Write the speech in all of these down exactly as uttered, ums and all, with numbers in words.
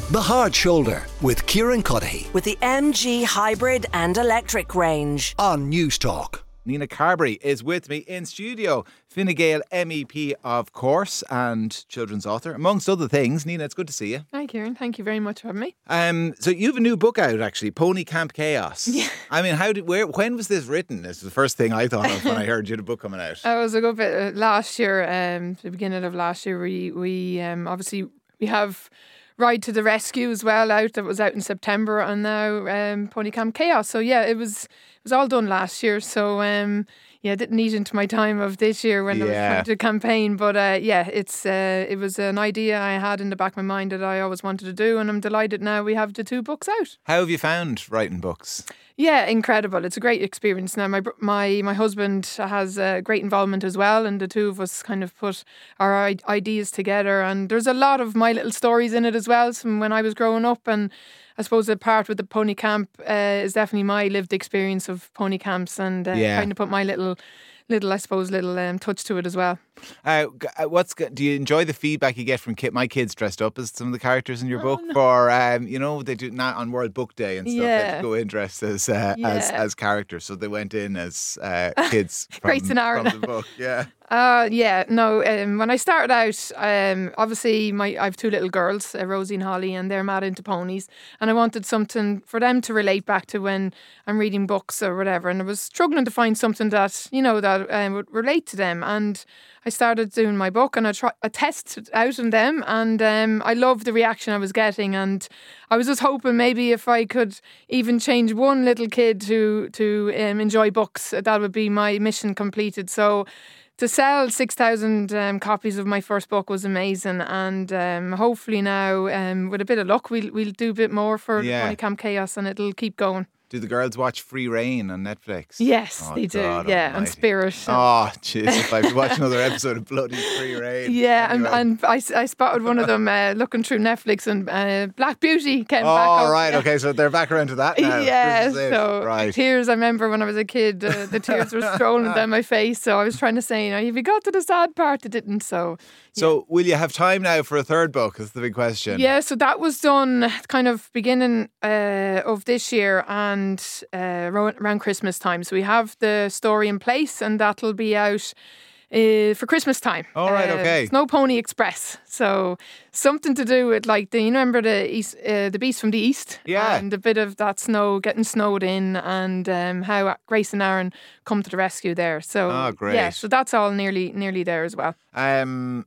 The Hard Shoulder with Kieran Cuddihy with the M G Hybrid and Electric range on News Talk. Nina Carberry is with me in studio. Fine Gael M E P, of course, and children's author, amongst other things. Nina, it's good to see you. Hi, Kieran. Thank you very much for having me. Um, so you have a new book out, actually, Pony Camp Chaos. Yeah. I mean, how did, where, when was this written? This was the first thing I thought of when I heard you had a book coming out. I was a good bit uh, last year. Um, the beginning of last year, we we um obviously we have Ride to the Rescue as well out. That was out in September, and now um, Pony Camp Chaos. So yeah, it was it was all done last year. So um, yeah, didn't eat into my time of this year when Yeah. I was trying to campaign. But uh, yeah, it's uh, it was an idea I had in the back of my mind that I always wanted to do, and I'm delighted now we have the two books out. How have you found writing books? Yeah, incredible. It's a great experience. Now, my br- my my husband has a great involvement as well, and the two of us kind of put our I- ideas together. And there's a lot of my little stories in it as well, from when I was growing up. And I suppose the part with the pony camp uh, is definitely my lived experience of pony camps, and uh, Yeah. kind of put my little, little I suppose, little um, touch to it as well. Uh, g- uh, what's g- do you enjoy the feedback you get from ki- my kids dressed up as some of the characters in your book? no. For um, you know, they do not on World Book Day and stuff. They have Yeah. to go in dressed as uh, as Yeah. as characters, so they went in as uh, kids from, Grace and Aaron. from the book. Yeah. Uh, yeah, no, um, when I started out, um, obviously my I have two little girls, uh, Rosie and Holly, and they're mad into ponies, and I wanted something for them to relate back to when I'm reading books or whatever, and I was struggling to find something that, you know, that um, would relate to them, and I started doing my book, and I, try, I tested out on them, and um, I loved the reaction I was getting, and I was just hoping maybe if I could even change one little kid to, to um, enjoy books, that would be my mission completed. So to sell six thousand um, copies of my first book was amazing, and um, hopefully now, um, with a bit of luck, we'll we'll do a bit more for Yeah. Pony Camp Chaos, and it'll keep going. Do the girls watch Free Reign on Netflix? Yes, Oh, they do. God Yeah, and almighty. Spirit. Oh, jeez, if I could watch another episode of bloody Free Reign. Yeah, Anyway. and, and I, s- I spotted one of them uh, looking through Netflix, and uh, Black Beauty came back Oh, up. right, okay, so they're back around to that now. Yeah, This is it. so right. tears. I remember when I was a kid, uh, the tears were strolling down my face. So I was trying to say, now, if you got to the sad part, it didn't. So So, will you have time now for a third book? Is the big question. yeah, so that was done kind of beginning uh, of this year and uh, ro- around Christmas time. So we have the story in place, and that'll be out uh, for Christmas time. All right, Uh, okay. Snow Pony Express. So something to do with like the you remember the east, uh, the Beast from the East. Yeah. And a bit of that snow getting snowed in, and um, how Grace and Aaron come to the rescue there. So Oh, great. yeah, so that's all nearly nearly there as well. Um,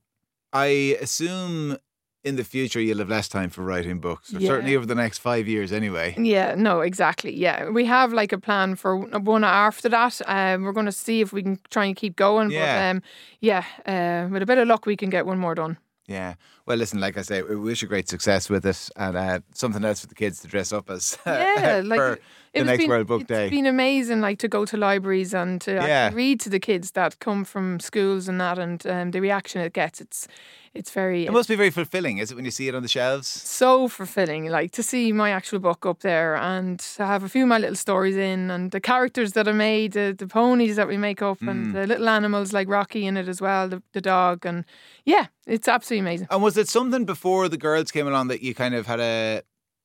I assume in the future you'll have less time for writing books, or Yeah. certainly over the next five years anyway. Yeah, no, exactly. Yeah, we have like a plan for one after that. Um, we're going to see if we can try and keep going. Yeah. But um, yeah, uh, with a bit of luck, we can get one more done. Yeah. Well, listen, like I say, we wish you great success with it, and uh, something else for the kids to dress up as Yeah, like for it the has next been, World Book it's Day. been amazing, like to go to libraries and to Yeah. actually read to the kids that come from schools and that, and um, the reaction it gets. It's it's very. It must be very fulfilling, is it, when you see it on the shelves? So fulfilling, like to see my actual book up there and to have a few of my little stories in, and the characters that I made, the, the ponies that we make up, Mm. and the little animals like Rocky in it as well, the, the dog, and yeah, it's absolutely amazing. And was it something before the girls came along that you kind of had a,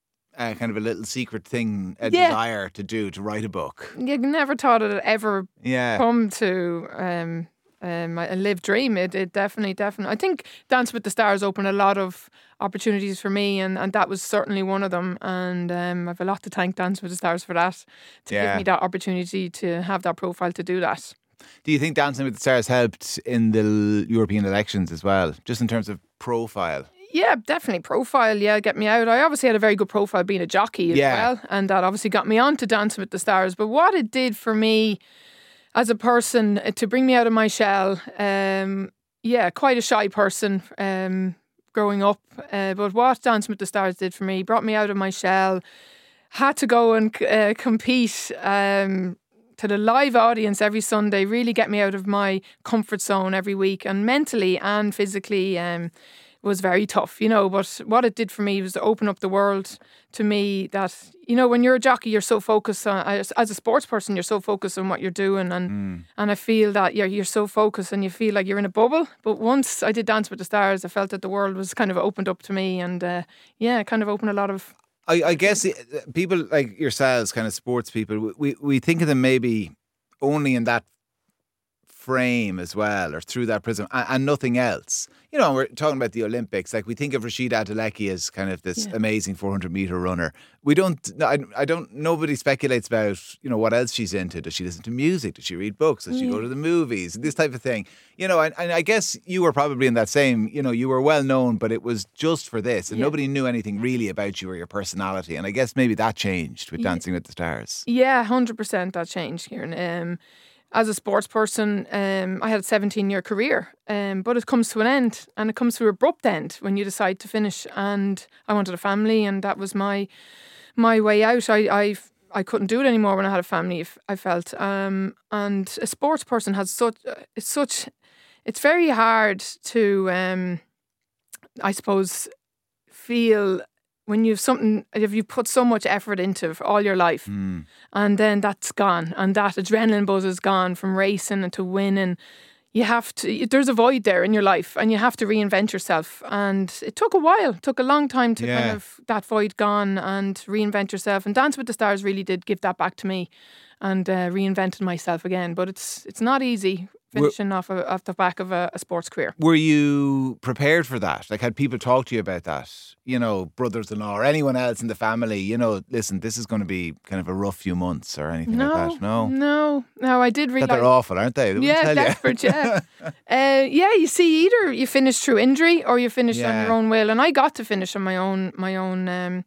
a kind of a little secret thing, a Yeah. desire to do, to write a book? You never thought it would ever Yeah. come to um, um, a live dream. It, it definitely, definitely. I think Dance with the Stars opened a lot of opportunities for me, and, and that was certainly one of them. And um, I have a lot to thank Dance with the Stars for that, to Yeah. give me that opportunity to have that profile to do that. Do you think Dancing with the Stars helped in the l- European elections as well, just in terms of profile? Yeah, definitely. Profile, yeah, get me out. I obviously had a very good profile being a jockey as Yeah. well, and that obviously got me on to Dancing with the Stars. But what it did for me as a person, uh, to bring me out of my shell, um, yeah, quite a shy person um, growing up. Uh, but what Dancing with the Stars did for me, brought me out of my shell, had to go and uh, compete um, to the live audience every Sunday, really get me out of my comfort zone every week, and mentally and physically. Um, was very tough, you know. But what it did for me was to open up the world to me. That, you know, when you're a jockey, you're so focused on, as, as a sports person, you're so focused on what you're doing, and Mm. and I feel that you're you're so focused and you feel like you're in a bubble. But once I did Dance with the Stars, I felt that the world was kind of opened up to me, and uh, yeah, it kind of opened a lot of. I, I guess it- people like yourselves, kind of sports people, we, we think of them maybe only in that frame as well, or through that prism, and, and nothing else. You know, we're talking about the Olympics. Like, we think of Rashida Adelecki as kind of this Yeah. amazing four hundred meter runner. We don't. I, I don't. Nobody speculates about, you know, what else she's into. Does she listen to music? Does she read books? Does she go to the movies? This type of thing. You know, and, and I guess you were probably in that same. You know, you were well known, but it was just for this, and Yeah. nobody knew anything really about you or your personality. And I guess maybe that changed with Dancing with the Stars. Yeah, one hundred percent that changed, Kieran. Um, as a sports person, um, I had a seventeen-year career, um, but it comes to an end, and it comes to an abrupt end when you decide to finish. And I wanted a family, and that was my my way out. I I, I couldn't do it anymore when I had a family, if I felt. Um, and a sports person has such it's such it's very hard to, um, I suppose, feel when you've something, if you've put so much effort into for all your life, Mm. and then that's gone, and that adrenaline buzz is gone from racing and to winning. You have to, there's a void there in your life, and you have to reinvent yourself. And it took a while, it took a long time to Yeah. kind of that void gone and reinvent yourself. And Dance with the Stars really did give that back to me, and uh, reinvented myself again. But it's it's not easy finishing off a, off the back of a, a sports career. Were you prepared for that? Like, had people talk to you about that? You know, brothers-in-law or anyone else in the family, you know, listen, this is going to be kind of a rough few months or anything No, like that? No? no, no. I did That realize. they're awful, aren't they? They wouldn't Yeah, tell you. desperate, yeah. uh, yeah, you see, either you finish through injury or you finish on Yeah. your own will. And I got to finish on my own, my own, um,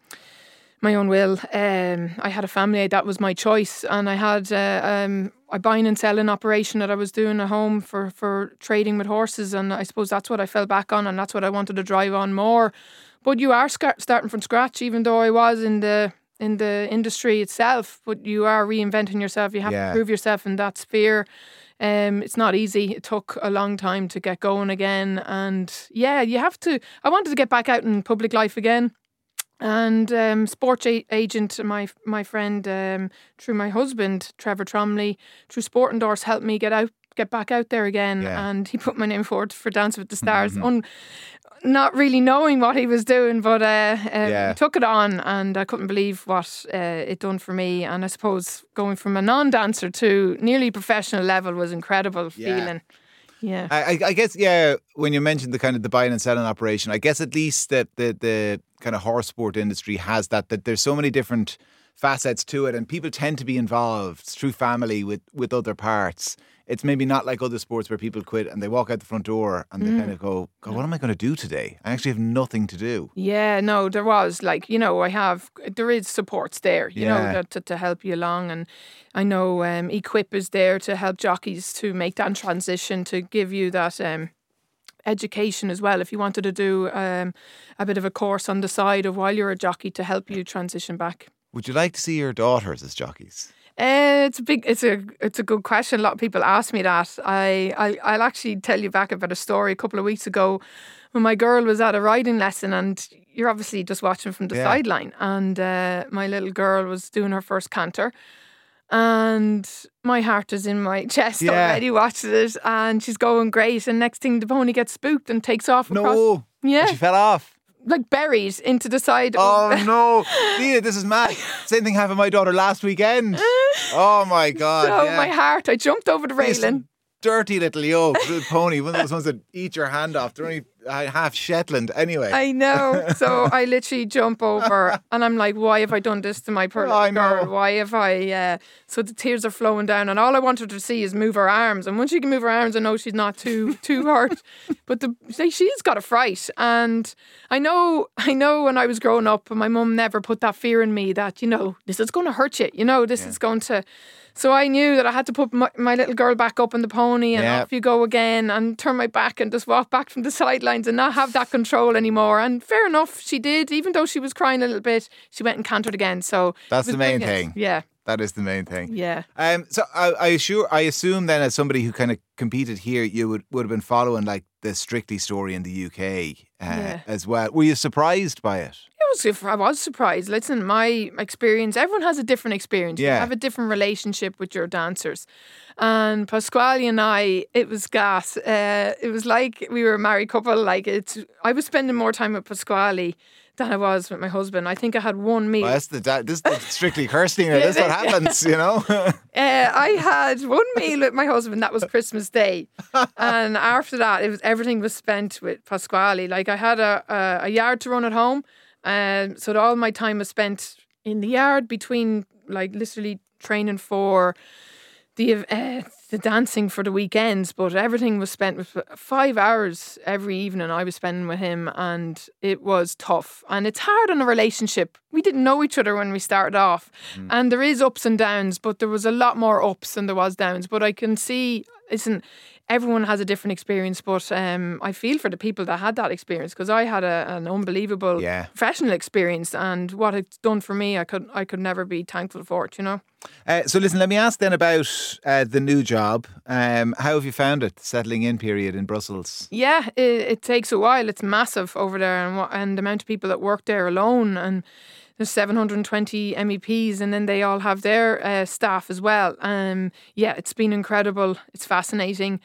my own will. Um, I had a family, that was my choice, and I had uh, um, a buying and selling operation that I was doing at home for for trading with horses, and I suppose that's what I fell back on, and that's what I wanted to drive on more. But you are scar- starting from scratch, even though I was in the in the industry itself. But you are reinventing yourself. You have Yeah. to prove yourself in that sphere. Um, it's not easy. It took a long time to get going again, and yeah, you have to. I wanted to get back out in public life again. And um, sports a- agent, my my friend, um, through my husband, Trevor Tromley, through Sport Endorse, helped me get out, get back out there again. Yeah. And he put my name forward for Dance with the Stars, un- not really knowing what he was doing, but uh, uh, Yeah. took it on, and I couldn't believe what uh, it done for me. And I suppose going from a non-dancer to nearly professional level was incredible Yeah. feeling. Yeah. I, I I guess, yeah, when you mentioned the kind of the buying and selling operation, I guess at least that the, the kind of horse sport industry has that, that there's so many different facets to it, and people tend to be involved through family with, with other parts. It's maybe not like other sports where people quit and they walk out the front door and they kind of go, God, what am I going to do today? I actually have nothing to do. Yeah, no, there was like, you know, I have, there is supports there, you Yeah. know, that, to, to help you along. And I know um, Equip is there to help jockeys to make that transition, to give you that um, education as well. If you wanted to do um, a bit of a course on the side of while you're a jockey to help you transition back. Would you like to see your daughters as jockeys? Uh, it's a big, it's a, it's a good question. A lot of people ask me that. I, I, I'll actually tell you back about a story a couple of weeks ago when my girl was at a riding lesson, and you're obviously just watching from the Yeah. sideline, and uh, my little girl was doing her first canter, and my heart is in my chest Yeah. already watching it, and she's going great, and next thing the pony gets spooked and takes off across, No. yeah, She fell off. like buried into the side. Oh of, no, Leah, this is mad. Same thing happened to my daughter last weekend. Oh my God. so yeah. my heart, I jumped over the This railing. dirty little yoke, little pony, one of those ones that eat your hand off. They're only uh, half Shetland anyway. I know. So I literally jump over, and I'm like, why have I done this to my poor Oh, I little girl? know. Why have I? Uh... So the tears are flowing down, and all I want her to see is move her arms. And once she can move her arms, I know she's not too too hurt. But the like, she's got a fright, and I know, I know. When I was growing up, my mum never put that fear in me that, you know, this is going to hurt you. You know, this is going to. So I knew that I had to put my, my little girl back up on the pony, and Yeah. off you go again, and turn my back and just walk back from the sidelines and not have that control anymore. And fair enough, she did. Even though she was crying a little bit, she went and cantered again. So That's it was the main brilliant. thing. Yeah, That is the main thing. yeah. Um, so I, I assure, I assume then, as somebody who kind of competed here, you would, would have been following like the Strictly story in the U K. uh, Yeah. as well. Were you surprised by it? I was, I was surprised. Listen, my experience, everyone has a different experience. Yeah. You have a different relationship with your dancers. And Pasquale and I, it was gas. Uh, it was like we were a married couple. Like it's, I was spending more time with Pasquale than I was with my husband. I think I had one meal. Well, that's the da- this is the strictly Kirsty here. This is what happens, you know. Uh, I had one meal with my husband. That was Christmas Day, and after that, it was everything was spent with Pasquale. Like I had a a, a yard to run at home, um, so that all my time was spent in the yard between like literally training for the uh, the dancing for the weekends. But everything was spent with five hours every evening. I was spending with him, and it was tough. And it's hard on a relationship. We didn't know each other when we started off, mm. and there is ups and downs. But there was a lot more ups than there was downs. But I can see, listen, everyone has a different experience, but um, I feel for the people that had that experience because I had a, an unbelievable Yeah. professional experience, and what it's done for me, I could I could never be thankful for it. You know. Uh, so listen, let me ask then about uh, the new job. Um, how have you found it, settling in period in Brussels? Yeah, it, it takes a while. It's massive over there, and what, and the amount of people that work there alone, and there's seven hundred twenty M E Ps, and then they all have their uh, staff as well. Um, yeah, it's been incredible. It's fascinating.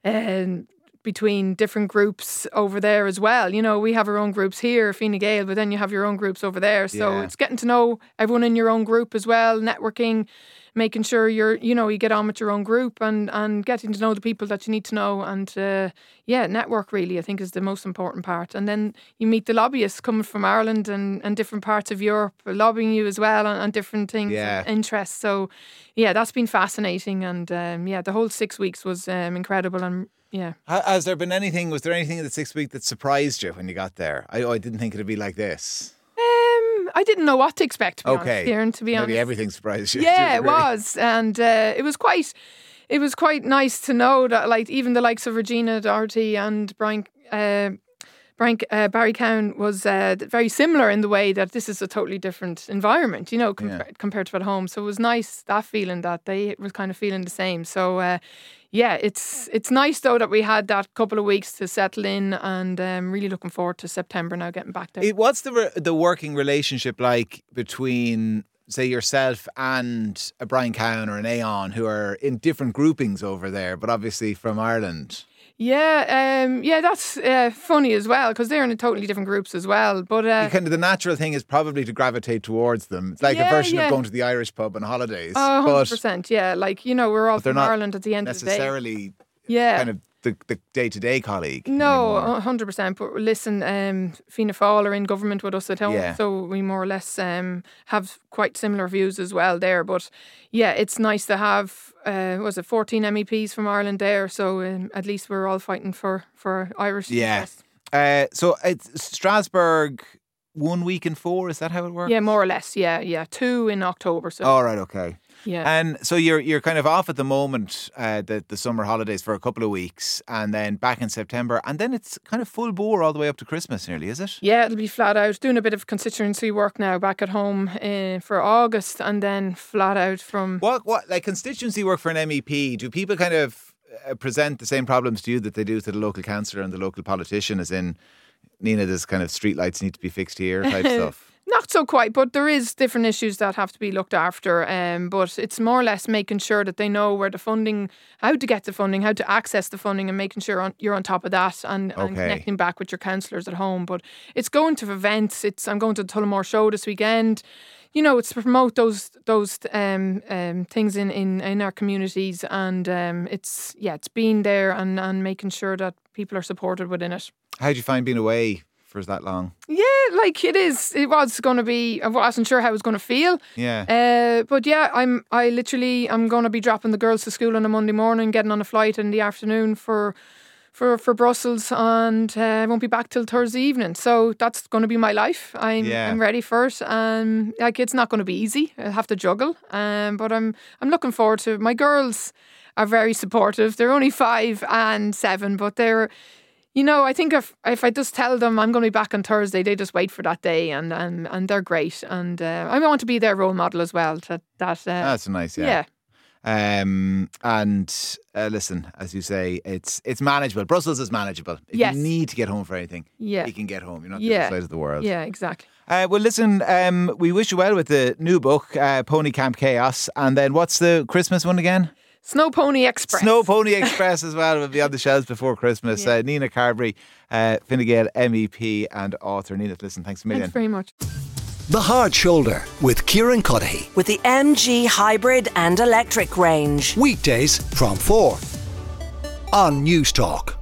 Um, between different groups over there as well. You know, we have our own groups here, Fine Gael, but then you have your own groups over there. So Yeah. it's getting to know everyone in your own group as well, networking, making sure you're, you know, you get on with your own group and, and getting to know the people that you need to know. And uh, yeah, network really, I think, is the most important part. And then you meet the lobbyists coming from Ireland and, and different parts of Europe lobbying you as well on, on different things Yeah. and interests. So yeah, that's been fascinating. And um, yeah, the whole six weeks was um, incredible. And yeah. Ha- Has there been anything, was there anything in the sixth week that surprised you when you got there? I, oh, I didn't think it'd be like this. Um, I didn't know what to expect, to be Okay. honest, Kieran, to be Maybe honest. everything surprised you. to Yeah, a it degree. was. And uh, it was quite it was quite nice to know that like even the likes of Regina Doherty and Brian uh, Brian, uh, Barry Cowan was uh, very similar in the way that this is a totally different environment, you know, com- Yeah. compared to at home. So it was nice, that feeling that they were kind of feeling the same. So uh, yeah, it's it's nice though that we had that couple of weeks to settle in, and um, really looking forward to September now, getting back there. It, what's the re- the working relationship like between, say, yourself and a Brian Cowan or an Aon, who are in different groupings over there, but obviously from Ireland? Yeah, um, yeah, that's uh, funny as well because they're in totally different groups as well. But uh, Kind of the natural thing is probably to gravitate towards them. It's like Yeah, a version yeah. of going to the Irish pub on holidays. oh, one but hundred percent, yeah. Like, you know, we're all they're from not Ireland at the end of the day. necessarily Yeah. kind of the, the day-to-day colleague. No, anymore. one hundred percent. But listen, um, Fianna Fáil are in government with us at home, Yeah. so we more or less um, have quite similar views as well there. But yeah, it's nice to have, uh, was it fourteen M E Ps from Ireland there, so um, at least we're all fighting for, for Irish Yeah. interests. Uh, so it's Strasbourg one week in four, is that how it works? Yeah, more or less, yeah, yeah. Two in October, so All right, okay. yeah. And so you're you're kind of off at the moment, uh, the the summer holidays for a couple of weeks, and then back in September, and then it's kind of full bore all the way up to Christmas, nearly, is it? Yeah, it'll be flat out. Doing a bit of constituency work now back at home uh, for August, and then flat out from. What what like constituency work for an M E P? Do people kind of uh, present the same problems to you that they do to the local councillor and the local politician? As in, Nina, there's kind of streetlights need to be fixed here type stuff. Not so quite, but there is different issues that have to be looked after. Um, but it's more or less making sure that they know where the funding, how to get the funding, how to access the funding, and making sure on, you're on top of that and, and Okay. connecting back with your councillors at home. But it's going to events. It's I'm going to the Tullamore Show this weekend. You know, it's to promote those those um, um, things in, in, in our communities, and um, it's yeah, it's being there and, and making sure that people are supported within it. How do you find being away for that long? Yeah, like it is. It was going to be. I wasn't sure how it was going to feel. Yeah. Uh, but yeah, I'm. I literally. I'm going to be dropping the girls to school on a Monday morning, getting on a flight in the afternoon for, for for Brussels, and uh, I won't be back till Thursday evening. So that's going to be my life. I'm. Yeah. I'm ready for it. Um, like it's not going to be easy. I have to juggle. Um, but I'm. I'm looking forward to it. My girls are very supportive. They're only five and seven, but they're. You know, I think if if I just tell them I'm going to be back on Thursday, they just wait for that day, and and, and they're great. And uh, I want to be their role model as well. That that uh, That's nice, yeah. yeah. Um, and uh, listen, as you say, it's it's manageable. Brussels is manageable. If Yes. you need to get home for anything, Yeah. you can get home. You're not Yeah. the other side of the world. Yeah, exactly. Uh, well, listen, um, we wish you well with the new book, uh, Pony Camp Chaos. And then what's the Christmas one again? Snow Pony Express. Snow Pony Express as well will be on the shelves before Christmas. Yeah. Uh, Nina Carberry, uh, Fine Gael M E P and author. Nina, listen, thanks a million. Thanks very much. The Hard Shoulder with Kieran Cuddihy. With the M G hybrid and electric range. Weekdays from four on News Talk.